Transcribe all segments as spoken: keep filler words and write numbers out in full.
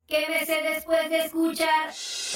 Quémese después de escuchar.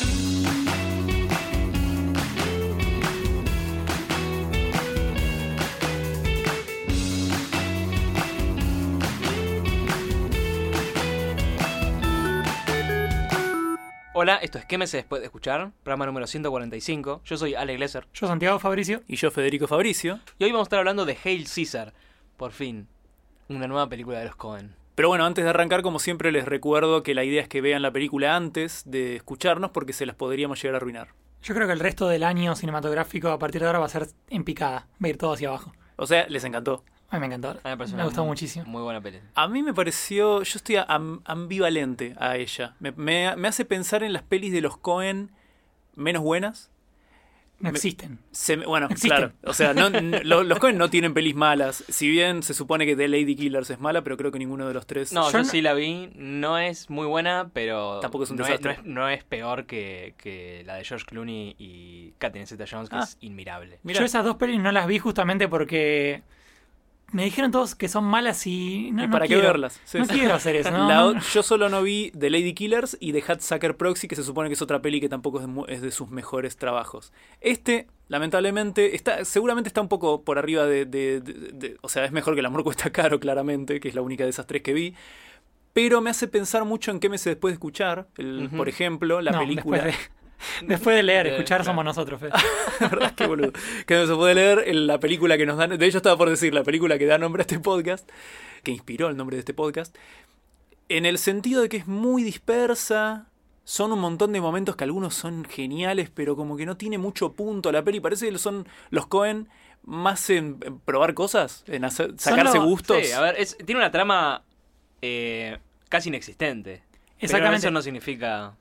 Hola, esto es Quémese después de escuchar, programa número ciento cuarenta y cinco. Yo soy Ale Glesser. Yo Santiago Fabricio. Y yo Federico Fabricio. Y hoy vamos a estar hablando de Hail Caesar. Por fin, una nueva película de los Coen. Pero bueno, antes de arrancar, como siempre, les recuerdo que la idea es que vean la película antes de escucharnos porque se las podríamos llegar a arruinar. Yo creo que el resto del año cinematográfico a partir de ahora va a ser en picada. Va a ir todo hacia abajo. O sea, les encantó. A mí me encantó. A mí me, me gustó muchísimo. Muy buena peli. A mí me pareció... Yo estoy am- ambivalente a ella. Me, me, me hace pensar en las pelis de los Coen menos buenas. No existen. Se, bueno, Existen. claro. O sea, no, no, los, los Coen no tienen pelis malas. Si bien se supone que The Lady Killers es mala, pero creo que ninguno de los tres... No, yo yo, no- sí la vi. No es muy buena, pero... Tampoco es un no desastre. Es, no, es, no es peor que, que la de George Clooney y Catherine Zeta-Jones, que Ah. es inmirable. Mirá. Yo esas dos pelis no las vi justamente porque me dijeron todos que son malas y no, ¿Y no para qué quiero, verlas? Sí, no sí. quiero hacer eso. No, La no, o- no. yo solo no vi The Lady Killers y The Hatsucker Proxy, que se supone que es otra peli que tampoco es de, mu- es de sus mejores trabajos. Este, lamentablemente, está seguramente está un poco por arriba de, de- de- de- o sea, es mejor que El amor cuesta caro, claramente, que es la única de esas tres que vi. Pero me hace pensar mucho en qué meses después de escuchar. El, Ujú. Por ejemplo, la No, película... Después de, después de leer, De- escuchar claro. somos nosotros, Fede. La verdad, qué boludo. Que no se puede leer en la película que nos da... De hecho, estaba por decir, la película que da nombre a este podcast, que inspiró el nombre de este podcast, en el sentido de que es muy dispersa, son un montón de momentos que algunos son geniales, pero como que no tiene mucho punto la peli. Parece que son los Coen más en, en probar cosas, en hacer, sacarse los- gustos. Sí, a ver, es, tiene una trama eh, casi inexistente. Pero Exactamente. eso no significa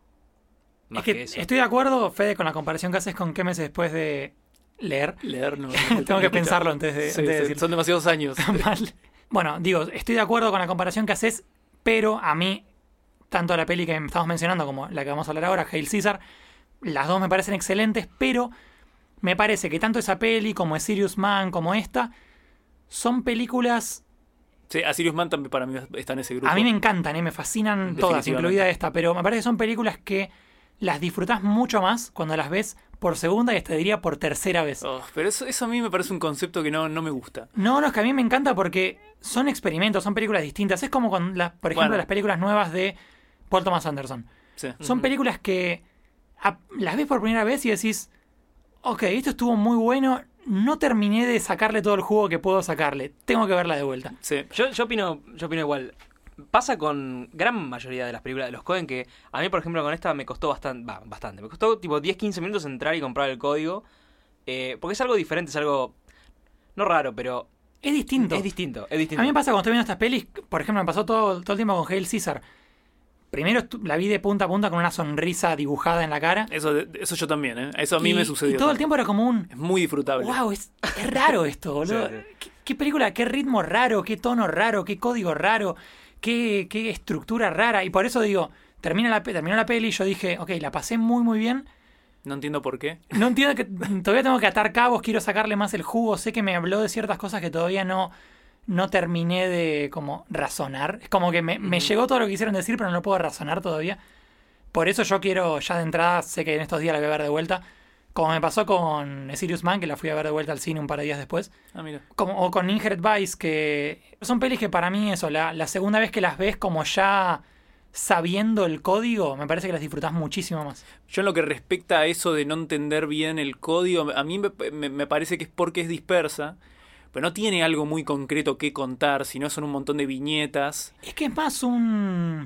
más Es que, que eso. estoy de acuerdo, Fede, con la comparación que haces con qué meses después de leer. Leer, no. Tengo que pensarlo antes de, Sí, antes de sí, decirlo. son demasiados años. Mal. Bueno, digo, estoy de acuerdo con la comparación que haces, pero a mí, tanto la peli que estamos mencionando como la que vamos a hablar ahora, Hail Caesar, las dos me parecen excelentes, pero me parece que tanto esa peli como Serious Man, como esta, son películas... Sí, a Sirius Man también para mí está en ese grupo. A mí me encantan, ¿eh? Me fascinan todas, Definitivamente. incluida esta, pero me parece que son películas que las disfrutás mucho más cuando las ves por segunda y hasta diría por tercera vez. Oh, pero eso, eso a mí me parece un concepto que no, no me gusta. No, no, es que a mí me encanta porque son experimentos, son películas distintas. Es como con, las, por ejemplo, Bueno. las películas nuevas de Paul Thomas Anderson. Sí. Son Ujú. películas que a- las ves por primera vez y decís, ok, esto estuvo muy bueno, no terminé de sacarle todo el jugo que puedo sacarle, tengo que verla de vuelta. Sí. Yo, yo opino, yo opino igual. Pasa con gran mayoría de las películas de los Coen que a mí, por ejemplo, con esta me costó bastante, va, bastante. Me costó tipo diez quince minutos entrar y comprar el código. Eh, porque es algo diferente, es algo no raro, pero Es distinto. es distinto, es distinto. A mí me pasa cuando estoy viendo estas pelis, por ejemplo, me pasó todo, todo el tiempo con Hail Caesar. Primero estu- la vi de punta a punta con una sonrisa dibujada en la cara. Eso, eso yo también, ¿eh? Eso a mí y, me sucedió. Y todo el también. tiempo era como un... Es muy disfrutable. Wow, es, es raro esto, boludo. Sí, sí. ¿Qué, qué película, qué ritmo raro, qué tono raro, qué código raro, qué, qué estructura rara. Y por eso digo, termina la, pe- terminó la peli y yo dije, ok, la pasé muy muy bien. No entiendo por qué. No entiendo que todavía tengo que atar cabos, quiero sacarle más el jugo. Sé que me habló de ciertas cosas que todavía no, no terminé de como razonar. Es como que me, me llegó todo lo que quisieron decir, pero no lo puedo razonar todavía. Por eso yo quiero, ya de entrada, sé que en estos días la voy a ver de vuelta. Como me pasó con Serious Man, que la fui a ver de vuelta al cine un par de días después. Ah, mira. Como, o con Inherent Vice, que son pelis que para mí eso, la, la segunda vez que las ves como ya sabiendo el código, me parece que las disfrutás muchísimo más. Yo en lo que respecta a eso de no entender bien el código, a mí me, me- me parece que es porque es dispersa, pero no tiene algo muy concreto que contar, sino son un montón de viñetas. Es que es más un...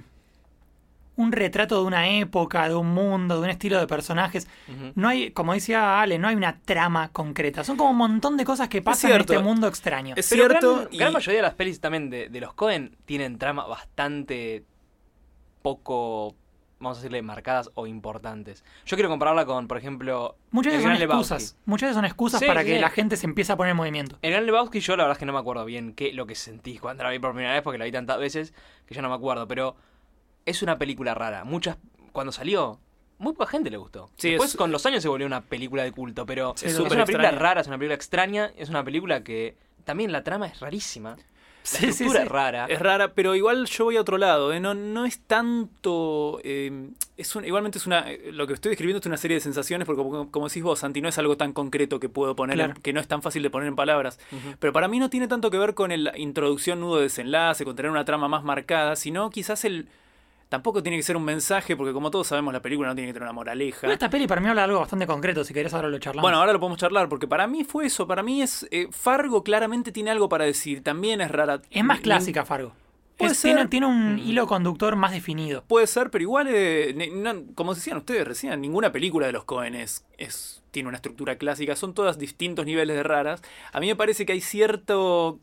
un retrato de una época, de un mundo, de un estilo de personajes. Ujú. No hay, como decía Ale, no hay una trama concreta. Son como un montón de cosas que pasan en cierto. este mundo extraño. Es Pero cierto. gran, y- gran mayoría de las pelis también de, de los Coen tienen trama bastante poco, vamos a decirle, marcadas o importantes. Yo quiero compararla con, por ejemplo, Muchas El veces son Gran Lebowski. excusas. Muchas veces son excusas Sí, para sí, que sí. la gente se empiece a poner en movimiento. El Gran Lebowski yo la verdad es que no me acuerdo bien qué lo que sentí cuando la vi por primera vez, porque la vi tantas veces que ya no me acuerdo, pero es una película rara. Muchas, cuando salió, muy poca gente le gustó. Sí, Después es- con los años se volvió una película de culto, pero Sí, es, es una súper película extraña. rara, es una película extraña, es una película que también la trama es rarísima. La Sí, sí, estructura sí. es rara. Es rara, pero igual yo voy a otro lado. ¿eh? No, no es tanto. Eh, es un, igualmente es una. Lo que estoy describiendo es una serie de sensaciones, porque como, como decís vos, Santi, no es algo tan concreto que puedo poner, Claro. en- que no es tan fácil de poner en palabras. Ujú. Pero para mí no tiene tanto que ver con la introducción, nudo, desenlace, con tener una trama más marcada, sino quizás el. Tampoco tiene que ser un mensaje, porque como todos sabemos, la película no tiene que tener una moraleja. Pero esta peli para mí habla de algo bastante concreto, si querés ahora lo charlamos. Bueno, ahora lo podemos charlar, porque para mí fue eso. Para mí es. eh, Fargo claramente tiene algo para decir. También es rara. es más Ni- clásica, Fargo. Puede Es- ser. tiene, tiene un Mm. hilo conductor más definido. Puede ser, pero igual, eh, ni- no- como decían ustedes recién, ninguna película de los Coen es, es- tiene una estructura clásica. Son todas distintos niveles de raras. A mí me parece que hay cierto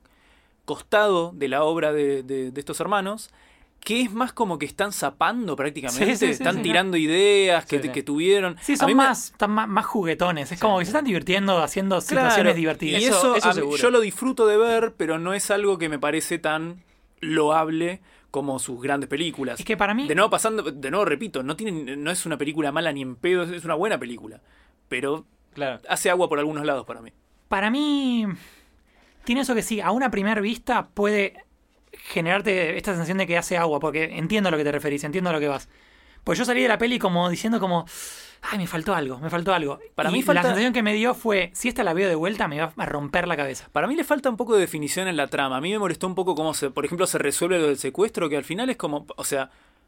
costado de la obra de, de- de estos hermanos que es más como que están zapando prácticamente. Sí, sí, sí, están sí. tirando ideas que, Sí, sí. que tuvieron. Sí, A son mí me- más, están más, más juguetones. Es como que se están divirtiendo haciendo situaciones Claro, divertidas. Y Eso- eso, eso a mí- seguro. yo lo disfruto de ver, pero no es algo que me parece tan loable como sus grandes películas. Es que para mí, De nuevo pasando, de nuevo repito, no tiene, no es una película mala ni en pedo, es una buena película. Pero Claro. hace agua por algunos lados para mí. para mí, tiene eso que sí, a una primera vista puede generarte esta sensación de que hace agua, porque entiendo a lo que te referís, entiendo a lo que vas. Pues yo salí de la peli como diciendo como, ay, me faltó algo, me faltó algo. Para Y mí falta- la sensación que me dio fue, si esta la veo de vuelta, me va a romper la cabeza. Para mí le falta un poco de definición en la trama. A mí me molestó un poco cómo se, por ejemplo, se resuelve lo del secuestro, que al final es como, o sea,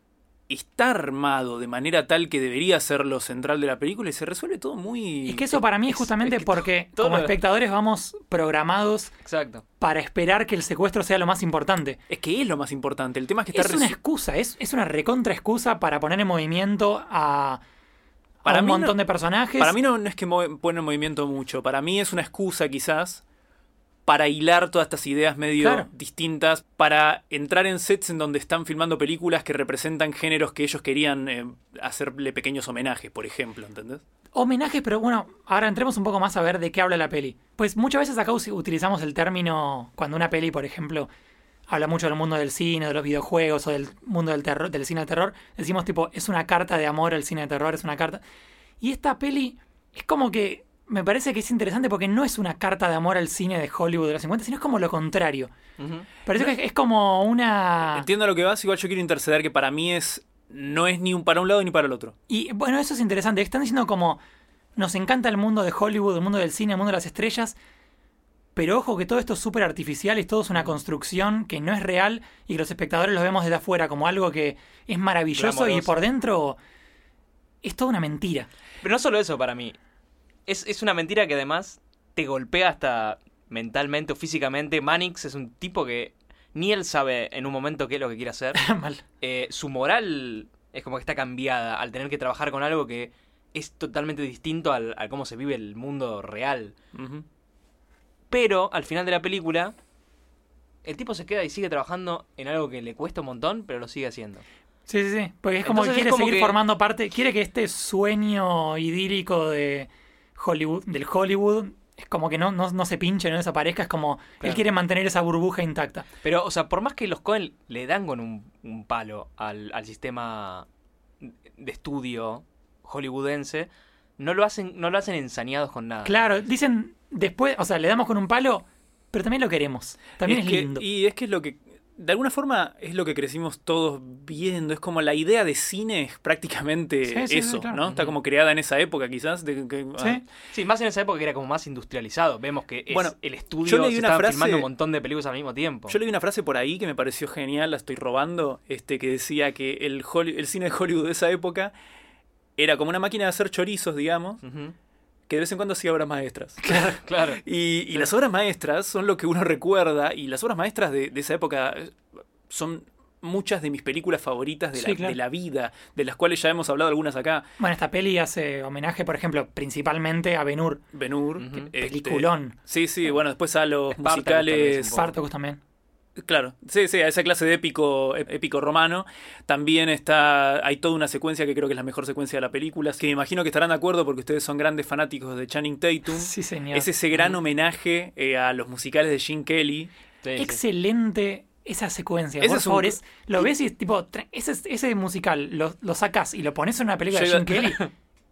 está armado de manera tal que debería ser lo central de la película y se resuelve todo muy... Es que eso para mí es justamente es que porque todo como lo- espectadores vamos programados Exacto. para esperar que el secuestro sea lo más importante. Es que es lo más importante. El tema es que está Es una resu- excusa, es, es una recontra excusa para poner en movimiento a, a Para un mí montón no- de personajes. Para mí no, no es que mo- pone en movimiento mucho. Para mí es una excusa quizás para hilar todas estas ideas medio Claro. distintas, para entrar en sets en donde están filmando películas que representan géneros que ellos querían eh, hacerle pequeños homenajes, por ejemplo, ¿entendés? Homenajes, pero bueno, ahora entremos un poco más a ver de qué habla la peli. Pues muchas veces acá us- utilizamos el término, cuando una peli, por ejemplo, habla mucho del mundo del cine, de los videojuegos o del mundo del terror, del cine de terror, decimos tipo, es una carta de amor al cine de terror, es una carta... Y esta peli es como que me parece que es interesante porque no es una carta de amor al cine de Hollywood de los cincuenta, sino es como lo contrario. Ujú. Parece que es, es como una... Entiendo a lo que vas, igual yo quiero interceder que para mí es no es ni un para un lado ni para el otro. Y bueno, eso es interesante. Están diciendo como nos encanta el mundo de Hollywood, el mundo del cine, el mundo de las estrellas. Pero ojo que todo esto es súper artificial y todo es una construcción que no es real y que los espectadores lo vemos desde afuera como algo que es maravilloso y Glamoroso. por dentro es toda una mentira. Pero no solo eso para mí. Es, es una mentira que además te golpea hasta mentalmente o físicamente. Mannix es un tipo que ni él sabe en un momento qué es lo que quiere hacer. Mal. Eh, su moral es como que está cambiada al tener que trabajar con algo que es totalmente distinto al, a cómo se vive el mundo real. Ujú. Pero al final de la película, el tipo se queda y sigue trabajando en algo que le cuesta un montón, pero lo sigue haciendo. Sí, sí, sí. Porque es como Entonces que es quiere como seguir que- formando parte, quiere que este sueño idílico de Hollywood, del Hollywood, es como que no, no, no se pinche, no desaparezca, es como él Claro. quiere mantener esa burbuja intacta. Pero, o sea, por más que los Coen le dan con un, un palo al, al sistema de estudio hollywoodense, no lo hacen, no lo hacen ensañados con nada. Claro, dicen después, o sea, le damos con un palo, pero también lo queremos. También es, que- lindo. Y es que es lo que, de alguna forma, es lo que crecimos todos viendo. Es como la idea de cine es prácticamente Sí, sí, sí, eso, claro. ¿no? Está Ujú. como creada en esa época, quizás. De, que- Sí. ah, Sí, más en esa época que era como más industrializado. Vemos que es Bueno, el estudio, yo leí se una estaban frase- filmando un montón de películas al mismo tiempo. Yo leí una frase por ahí que me pareció genial, la estoy robando, este que decía que el, Holly- el cine de Hollywood de esa época era como una máquina de hacer chorizos, digamos, Ujú. que de vez en cuando hacía obras maestras. Claro. Y, y las obras maestras son lo que uno recuerda, y las obras maestras de, de esa época eh, son muchas de mis películas favoritas de, Sí, la, claro. de la vida, de las cuales ya hemos hablado algunas acá. Bueno, esta peli hace homenaje, por ejemplo, principalmente a Ben-Hur, Ben-Hur. Ujú. que, este, peliculón. sí, sí, bueno, después a los Spartacus también es musicales. un poco. Spartacus también. Claro, sí, sí, a esa clase de épico, épico romano. También está, hay toda una secuencia que creo que es la mejor secuencia de la película, que me imagino que estarán de acuerdo porque ustedes son grandes fanáticos de Channing Tatum. Sí, señor. Es ese gran homenaje eh, a los musicales de Gene Kelly. Sí, sí. Excelente esa secuencia. Ese Por es un- favor, es- lo ves y es tipo, tra- ese, ese musical lo, lo sacas y lo pones en una película de Llega- Jim Kelly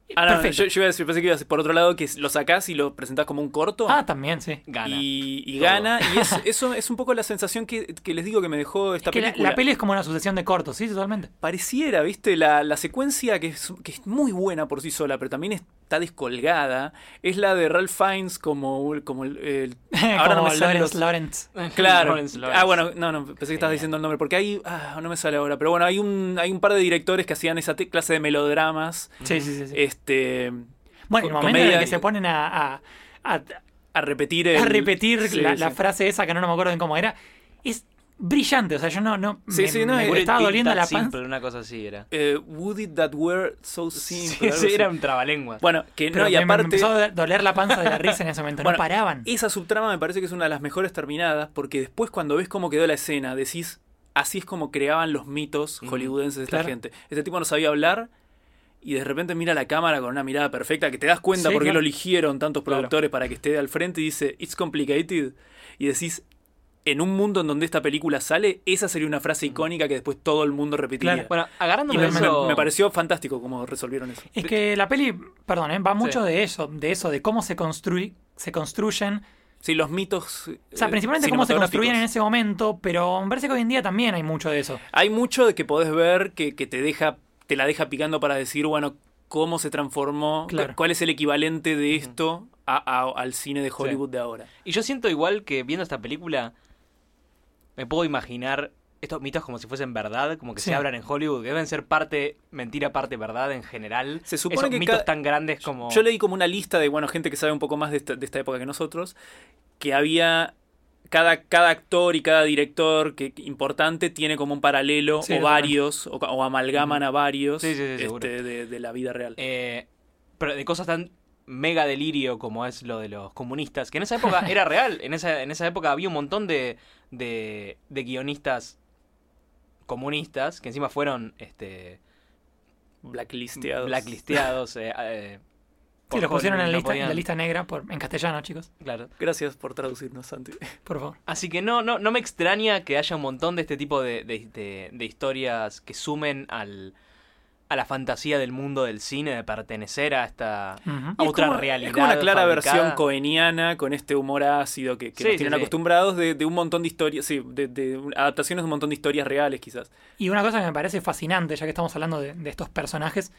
Ah, no, Perfecto. yo, yo iba a decir, pensé que ibas por otro lado, que lo sacás y lo presentás como un corto. Ah, también, sí. Gana. Y, y Todo. gana. Y es, eso es un poco la sensación que, que les digo que me dejó esta Que la, película. la peli es como una sucesión de cortos, sí, totalmente. Pareciera, ¿viste? La, la secuencia que es, que es muy buena por sí sola, pero también está descolgada, es la de Ralph Fiennes como, como el... el- ahora no como me salen Lawrence los... Lawrence. Claro. Lawrence, Lawrence. Ah, bueno, no, no, pensé que estabas Genial. diciendo el nombre, porque hay... Ah, no me sale ahora, pero bueno, hay un, hay un par de directores que hacían esa te- clase de melodramas. Sí, sí, sí. sí. Este... Bueno, el co- momento en el comedia que y- se ponen a, a, a, A repetir el... a repetir Sí, la, sí. la frase esa que no, no me acuerdo de cómo era, es brillante. O sea, yo no, no Sí, me, sí, no, me es- estaba Would it be doliendo that la panza. simple, una cosa así era. Eh, would it that were so simple. Sí, algo sí, así. era un trabalengua. Bueno, que Pero no, y me, me aparte... empezó a doler la panza de la risa en ese momento. Bueno, no paraban. Esa subtrama me parece que es una de las mejores terminadas, porque después cuando ves cómo quedó la escena, decís, así es como creaban los mitos Mm, hollywoodenses de esta claro. gente. Este tipo no sabía hablar y de repente mira la cámara con una mirada perfecta, que te das cuenta Sí, por qué claro. lo eligieron tantos Claro. productores para que esté al frente y dice, it's complicated. Y decís, en un mundo en donde esta película sale, esa sería una frase icónica que después todo el mundo repetiría. Claro. Bueno, Y agarrándome me, de me- eso... me pareció fantástico cómo resolvieron eso. Es que la peli, perdón, ¿eh? va mucho Sí. de eso, de eso, de cómo se, construy, se construyen. Sí, los mitos. O sea, principalmente cómo se construían en ese momento, pero me parece que hoy en día también hay mucho de eso. Hay mucho de que podés ver que, que te deja, te la deja picando para decir, bueno, cómo se transformó, Claro. cuál es el equivalente de esto a- a- al cine de Hollywood de ahora. Y yo siento igual que viendo esta película me puedo imaginar estos mitos como si fuesen verdad, como que Sí. se hablan en Hollywood, que deben ser parte mentira, parte verdad en general. Se supone Esos que mitos cada- tan grandes como... Yo leí como una lista de, bueno, gente que sabe un poco más de esta, de esta época que nosotros, que había... Cada, cada actor y cada director que importante tiene como un paralelo Sí, o totalmente. varios, o, o amalgaman a varios Sí, sí, sí, seguro. este, de, de la vida real. Eh, pero de cosas tan mega delirio como es lo de los comunistas, que en esa época era real. En esa, en esa época había un montón de, de, de guionistas comunistas que encima fueron este, Blacklisteados. blacklisteados. eh, eh, Sí, por los pusieron en Hollywood, la no lista, en podían- la lista negra por, en castellano, chicos. Claro. Gracias por traducirnos, Santi. Por favor. Así que no, no, no me extraña que haya un montón de este tipo de, de, de- de historias que sumen al, a la fantasía del mundo del cine, de pertenecer a esta Ujú. a Es otra como- realidad. Es como una clara fabricada. versión coeniana con este humor ácido que, que Sí, nos sí, tienen sí. acostumbrados de, de un montón de historias, sí, de, de adaptaciones de un montón de historias reales quizás. Y una cosa que me parece fascinante, ya que estamos hablando de, de estos personajes,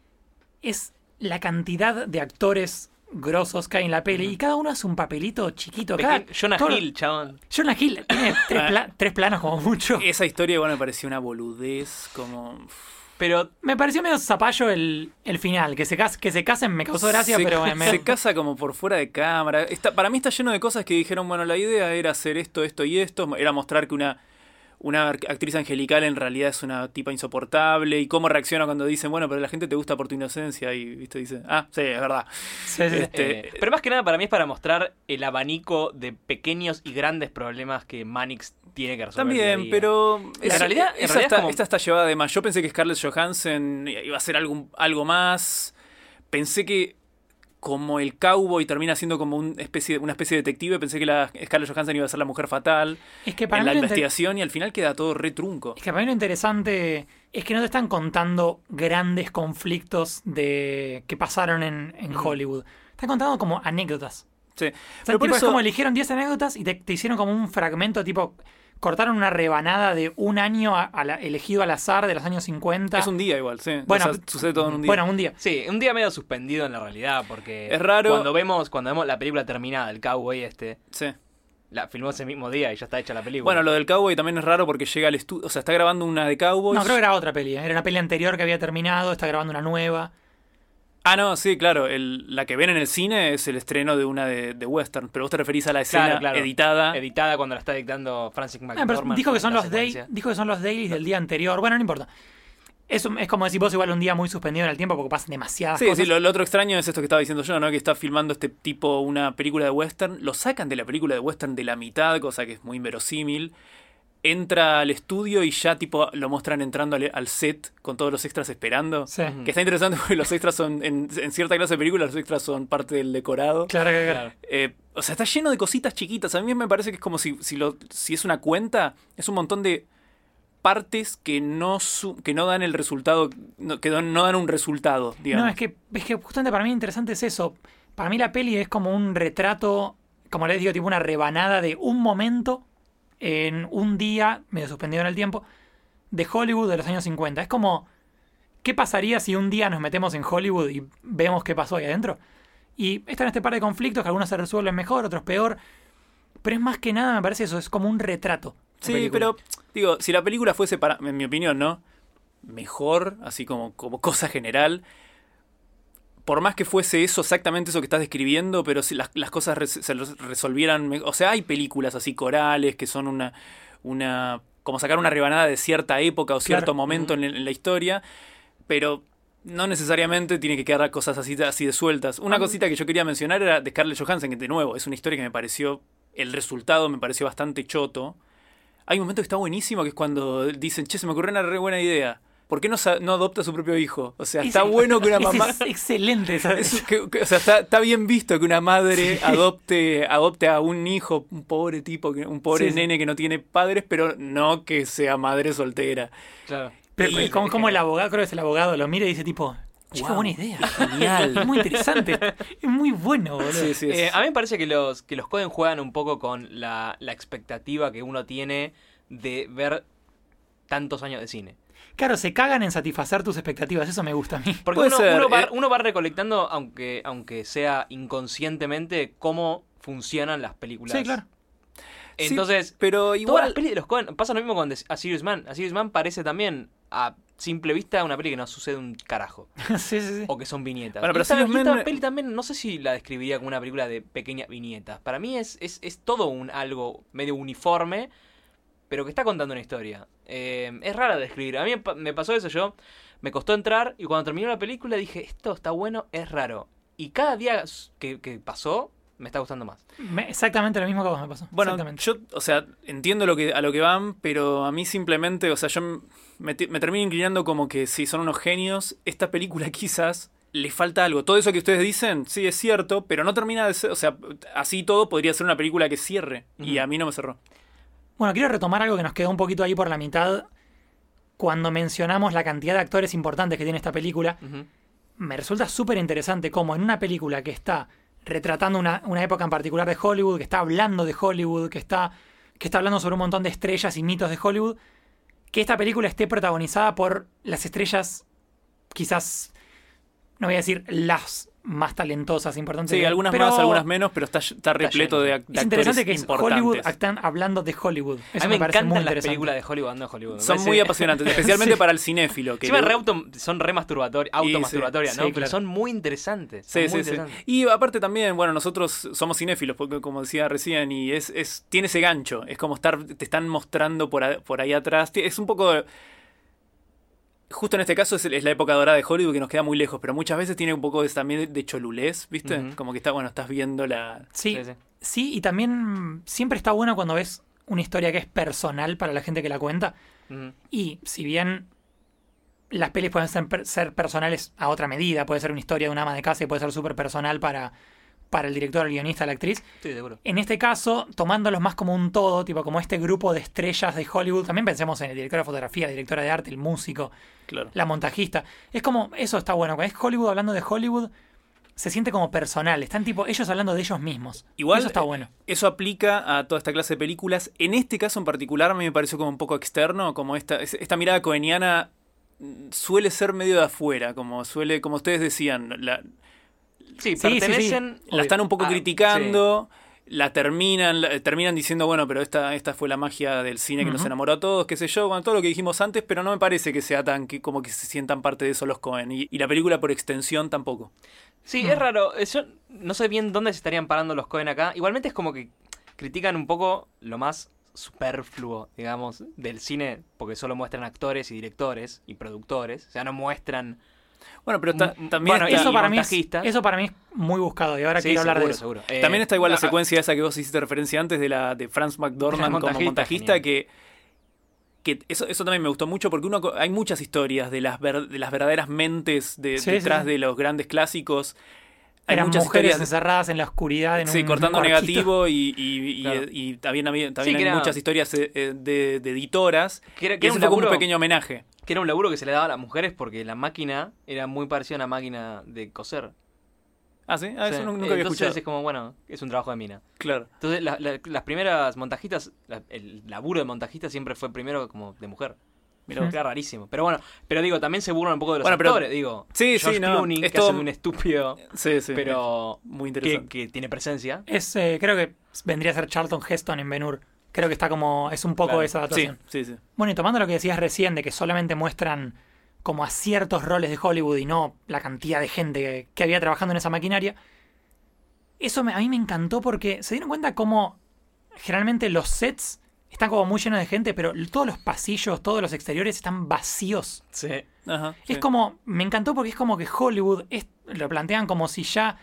es la cantidad de actores grosos que hay en la peli. Y cada uno hace un papelito chiquito. Cada, Pequeño- Jonah todo- Hill, chabón. Jonah Hill tiene tres, pla- tres planos como mucho. Esa historia, bueno, me pareció una boludez, como... Pero Me pareció medio zapallo el, el final. Que se, cas- que se casen me causó gracia, se, pero me- me- se casa como por fuera de cámara. Está, para mí está lleno de cosas que dijeron, bueno, la idea era hacer esto, esto y esto. Era mostrar que una, una actriz angelical en realidad es una tipa insoportable. Y cómo reacciona cuando dicen, bueno, pero la gente te gusta por tu inocencia. Y, viste, dice, ah, sí, es verdad. sí, sí. Este, Eh, pero más que nada para mí es para mostrar el abanico de pequeños y grandes problemas que Mannix tiene que resolver. día a También, día. pero En es- realidad- en esa realidad está, es como- esta está llevada de más. Yo pensé que Scarlett Johansson iba a hacer algo, algo más. Pensé que como el cowboy termina siendo como un especie, una especie de detective, pensé que la Scarlett Johansson iba a ser la mujer fatal Es que para en mí la lo inter- investigación y al final queda todo re trunco. Es que para mí lo interesante es que no te están contando grandes conflictos de que pasaron en, en Hollywood. Están contando como anécdotas. Sí. O sea, Pero por tipo, eso, es como eligieron diez anécdotas y te, te hicieron como un fragmento, tipo, cortaron una rebanada de un año a- a la- elegido al azar de los años cincuenta. es un día igual, sí. Bueno, O sea, sucede todo en un día. Bueno, un día. Sí, un día medio suspendido en la realidad, porque Es raro. cuando vemos, cuando vemos la película terminada, el cowboy este, Sí. la filmó ese mismo día y ya está hecha la película. Bueno, lo del cowboy también es raro porque llega al estudio, o sea, está grabando una de cowboys. No, creo que era otra peli. ¿eh? Era una peli anterior que había terminado, está grabando una nueva. Ah, no, sí, claro. El, la que ven en el cine es el estreno de una de, de western, pero vos te referís a la escena Claro, claro. editada. editada cuando la está dictando Francis Ah, pero McDormand. dijo que son la los day- secuencia. dijo que son los dailies del día anterior. Bueno, no importa. Es, un- es como decir vos igual un día muy suspendido en el tiempo porque pasan demasiadas Sí, cosas. sí, lo, lo otro extraño es esto que estaba diciendo yo, ¿no? Que está filmando este tipo una película de western, lo sacan de la película de western de la mitad, cosa que es muy inverosímil. Entra al estudio y ya tipo lo muestran entrando al, al set con todos los extras esperando. Sí. Que está interesante porque los extras son, en, en cierta clase de películas, los extras son parte del decorado. Claro que Claro. Eh, o sea, está lleno de cositas chiquitas. A mí me parece que es como si, si, lo, si es una cuenta, es un montón de partes que no su- que no dan el resultado, no, que no dan un resultado, digamos. No, es que, es que justamente para mí interesante es eso. Para mí la peli es como un retrato, como les digo, tipo una rebanada de un momento en un día, medio suspendido en el tiempo, de Hollywood de los años cincuenta. Es como, ¿qué pasaría si un día nos metemos en Hollywood y vemos qué pasó ahí adentro? Y están este par de conflictos que algunos se resuelven mejor, otros peor. Pero es más que nada, me parece eso, es como un retrato. Sí, pero digo, si la película fuese, para, en mi opinión, ¿no? Mejor, así como, como cosa general, por más que fuese eso, exactamente eso que estás describiendo, pero si las, las cosas res, se resolvieran, o sea, hay películas así corales que son una, una como sacar una rebanada de cierta época o cierto Claro. momento en, en la historia, pero no necesariamente tiene que quedar cosas así, así de sueltas. Una cosita que yo quería mencionar era de Scarlett Johansson, que de nuevo es una historia que me pareció, el resultado me pareció bastante choto. Hay un momento que está buenísimo, que es cuando dicen, che, se me ocurrió una re buena idea. ¿Por qué no, no adopta a su propio hijo? O sea, está Es- bueno que una es mamá... ex- excelente, ¿sabes? Es que- que- o sea, está, está bien visto que una madre adopte, adopte a un hijo, un pobre tipo, que- un pobre Sí, sí. nene que no tiene padres, pero no que sea madre soltera. Claro. Pero Y- como, como el abogado, creo que es el abogado, lo mira y dice tipo, che, qué Wow, buena idea. genial. Es muy interesante. Es muy bueno, boludo. Sí, sí, es- Eh, a mí me parece que los, que los Coen juegan un poco con la, la expectativa que uno tiene de ver tantos años de cine. Claro, se cagan en satisfacer tus expectativas, eso me gusta a mí. Porque Puede uno, ser, uno va, eh. uno va recolectando, aunque, aunque sea inconscientemente, cómo funcionan las películas. Sí, claro. Entonces, Sí, pero todas las igual... pelis de los Coen, pasa lo mismo con The- A Serious Man. A Serious Man parece también, a simple vista, una peli que no sucede un carajo. sí, sí, sí. O que son viñetas. Bueno, Y pero esta, Serious y esta Man- peli también, no sé si la describiría como una película de pequeñas viñetas. Para mí es, es, es todo un algo medio uniforme, pero que está contando una historia. Eh, es raro de describir. A mí me pa- me pasó eso, yo me costó entrar y cuando terminó la película dije, esto está bueno, es raro. Y cada día que, que pasó, me está gustando más. Me- exactamente lo mismo que a vos me pasó. Bueno, Exactamente. yo, o sea, entiendo lo que, a lo que van, pero a mí simplemente, o sea, yo me, te- me termino inclinando como que si son unos genios, esta película quizás le falta algo. Todo eso que ustedes dicen, sí es cierto, pero no termina de ser, o sea, así todo podría ser una película que cierre, y Ujú. a mí no me cerró. Bueno, quiero retomar algo que nos quedó un poquito ahí por la mitad. Cuando mencionamos la cantidad de actores importantes que tiene esta película, Ujú. me resulta súper interesante cómo en una película que está retratando una, una época en particular de Hollywood, que está hablando de Hollywood, que está, que está hablando sobre un montón de estrellas y mitos de Hollywood, que esta película esté protagonizada por las estrellas, quizás, no voy a decir las más talentosas, importantes. Sí, que- algunas pero más, algunas menos, pero está, está repleto lleno. de, ac- de Es interesante actores que es importantes. Hollywood están hablando de Hollywood. Eso A mí me, parece muy encantan las interesante. películas de Hollywood, no de Hollywood. Me Son parece- muy apasionantes, especialmente Sí. para el cinéfilo. Que Encima le- re auto- son re masturbatorias, automasturbatorias, sí, ¿no? sí, Pero claro. son muy interesantes. Son Sí, muy sí, sí. interesantes. Y aparte también, bueno, nosotros somos cinéfilos, porque como decía recién, y es, es tiene ese gancho. Es como estar, te están mostrando por, a- por ahí atrás. Es un poco... Justo en este caso es, es la época dorada de Hollywood que nos queda muy lejos, pero muchas veces tiene un poco de, también de, de cholulez, ¿viste? Ujú. Como que está, bueno, estás viendo la... Sí, Sí, sí. sí, y también siempre está bueno cuando ves una historia que es personal para la gente que la cuenta. Ujú. Y si bien las pelis pueden ser, per- ser personales a otra medida, puede ser una historia de una ama de casa y puede ser súper personal para, para el director, el guionista, la actriz. Sí, seguro. En este caso, tomándolos más como un todo, tipo como este grupo de estrellas de Hollywood, también pensemos en el director de fotografía, la directora de arte, el músico, Claro. la montajista. Es como, eso está bueno, cuando es Hollywood hablando de Hollywood, se siente como personal, están tipo ellos hablando de ellos mismos. Igual, Eso está bueno. Eso aplica a toda esta clase de películas. En este caso en particular a mí me pareció como un poco externo, como esta, es- esta mirada coeniana mm, suele ser medio de afuera, como suele, como ustedes decían, la, Sí, Sí, sí, sí. pertenecen... la están un poco Ah, criticando, la terminan, la- terminan diciendo, bueno, pero esta, esta fue la magia del cine que nos Ujú. enamoró a todos, qué sé yo, con todo lo que dijimos antes, pero no me parece que sea tan, que, como que se sientan parte de eso los Coen. Y, y la película por extensión tampoco. Sí, Mm. es raro. Eh, Yo no sé bien dónde se estarían parando los Coen acá. Igualmente es como que critican un poco lo más superfluo, digamos, del cine, porque solo muestran actores y directores y productores. O sea, no muestran... Bueno, pero ta- Mm, también, bueno, está, Eso y para, mí es, montajistas. eso para mí es muy buscado y ahora Sí, quiero hablar seguro, de eso. seguro. Eh, también está igual la ah, secuencia esa que vos hiciste referencia antes de la de Franz McDormand como montajista, montajista, genial. que, que eso, eso también me gustó mucho porque uno co- hay muchas historias de las, ver- de las verdaderas mentes de- Sí, sí, detrás sí. de los grandes clásicos. hay Eran muchas mujeres historias. encerradas en la oscuridad en Sí, un cortando cuartito. negativo y, y, y- Claro. y también, había- también Sí, hay que era- muchas historias eh, eh, de, de editoras. Que era, Y que era ese un fue como un laburo, pequeño homenaje. que era un laburo que se le daba a las mujeres porque la máquina era muy parecida a una máquina de coser. Ah, ¿sí? Ah, Sí. eso nu- nunca Eh, había Entonces escuchado. es como, bueno, es un trabajo de mina. Claro. Entonces la- la- las primeras montajistas, la- el laburo de montajista siempre fue primero como de mujer. Mirá Mm. vos. Era rarísimo. Pero bueno, pero digo, también se burlan un poco de los Bueno, pero- actores. Digo, Sí, George sí, no, Clooney, es que todo- hace de un estúpido, Sí, sí. pero Muy que, interesante. que tiene presencia. Es, eh, creo que vendría a ser Charlton Heston en Ben-Hur. Creo que está como. Es un poco Claro. esa Sí, adaptación. sí, sí. Bueno, y tomando lo que decías recién de que solamente muestran como a ciertos roles de Hollywood y no la cantidad de gente que, que había trabajando en esa maquinaria, eso me- a mí me encantó porque se dieron cuenta cómo generalmente los sets están como muy llenos de gente, pero todos los pasillos, todos los exteriores están vacíos. Sí. Ajá, Es sí. como, me encantó porque es como que Hollywood es- lo plantean como si ya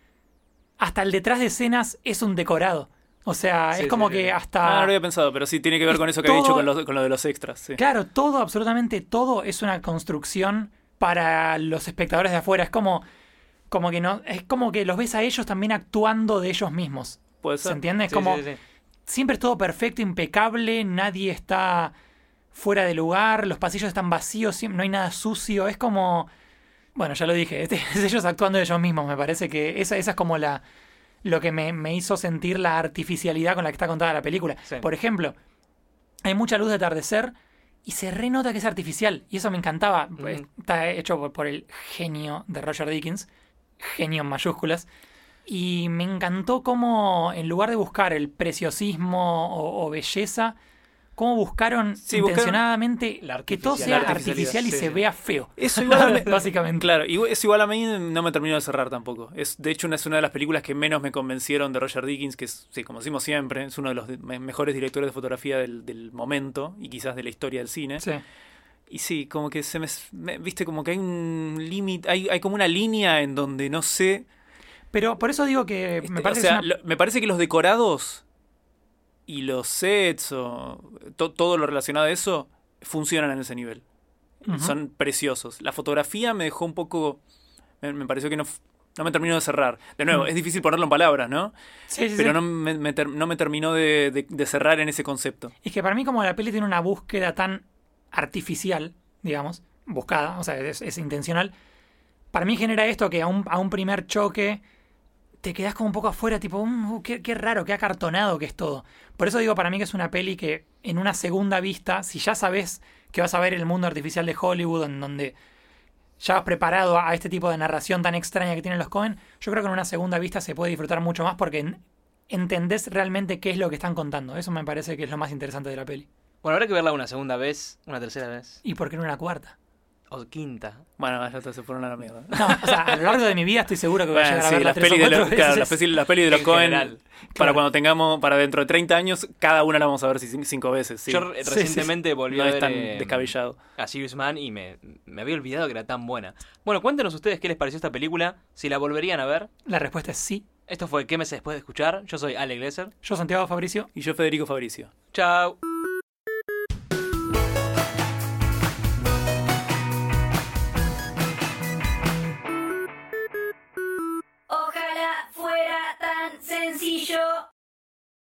hasta el detrás de escenas es un decorado. O sea, Sí, es como sí, que sí. hasta... Ah, no lo había pensado, pero sí tiene que ver Es con eso que había dicho todo- con lo, con lo de los extras. Sí. Claro, todo, absolutamente todo es una construcción para los espectadores de afuera. Es como, como que no, es como que los ves a ellos también actuando de ellos mismos. Puede ¿Se ser. entiende? Es Sí, como sí, sí. siempre es todo perfecto, impecable, nadie está fuera de lugar, los pasillos están vacíos, siem- no hay nada sucio. Es como, bueno, ya lo dije, este- es ellos actuando de ellos mismos. Me parece que esa, esa es como la lo que me, me hizo sentir la artificialidad con la que está contada la película. Sí. Por ejemplo, hay mucha luz de atardecer y se renota que es artificial. Y eso me encantaba. Ujú. Está hecho por, por el genio de Roger Dickens. Genio en mayúsculas. Y me encantó cómo, en lugar de buscar el preciosismo o, o belleza, cómo buscaron Sí, buscaron intencionadamente la que todo sea artificialidad, artificial y sí, se sí. vea feo. Eso igual me- Básicamente. Claro, igual- eso igual a mí no me terminó de cerrar tampoco. Es, de hecho, una, es una de las películas que menos me convencieron de Roger Dickens, que es, sí, como decimos siempre, es uno de los de- me- mejores directores de fotografía del, del momento y quizás de la historia del cine. Sí. Y sí, como que se me, me- viste, como que hay un límite, hay, hay como una línea en donde no sé. Pero por eso digo que este, me parece o sea, que es una- lo- me parece que los decorados y los sets o to- todo lo relacionado a eso funcionan en ese nivel. Ujú. Son preciosos. La fotografía me dejó un poco. Me, me pareció que no, f- no me terminó de cerrar. De nuevo, Mm. es difícil ponerlo en palabras, ¿no? Sí, sí, Pero sí. no me, me ter- no me terminó de, de- de cerrar en ese concepto. Es que para mí como la peli tiene una búsqueda tan artificial, digamos, buscada, o sea, es, es intencional, para mí genera esto que a un, a un primer choque te quedas como un poco afuera, tipo, "Mm, uh, qué, qué raro, qué acartonado que es todo". Por eso digo, para mí que es una peli que en una segunda vista, si ya sabes que vas a ver el mundo artificial de Hollywood, en donde ya vas preparado a, a este tipo de narración tan extraña que tienen los Coen, yo creo que en una segunda vista se puede disfrutar mucho más porque en- entendés realmente qué es lo que están contando. Eso me parece que es lo más interesante de la peli. Bueno, habrá que verla una segunda vez, una tercera vez, ¿Y por qué no una cuarta? o quinta. Bueno, ya está, se fueron a la mierda. No, o sea, a lo largo de mi vida estoy seguro que voy a Bueno, llegar a sí, verla las tres o pelis de, cuatro los- claro, las veces. pelis, las pelis de los En Coen, general. para Claro. cuando tengamos, para dentro de treinta años, cada una la vamos a ver ci- cinco veces. Sí. Yo re- Sí, recientemente volví No a es ver tan eh, descabellado. a Serious Man y me, me había olvidado que era tan buena. Bueno, cuéntenos ustedes qué les pareció esta película, si la volverían a ver. La respuesta es sí. Esto fue ¿Qué meses después de escuchar? Yo soy Ale Glesser. Yo, Santiago Fabricio. Y yo, Federico Fabricio. Chao.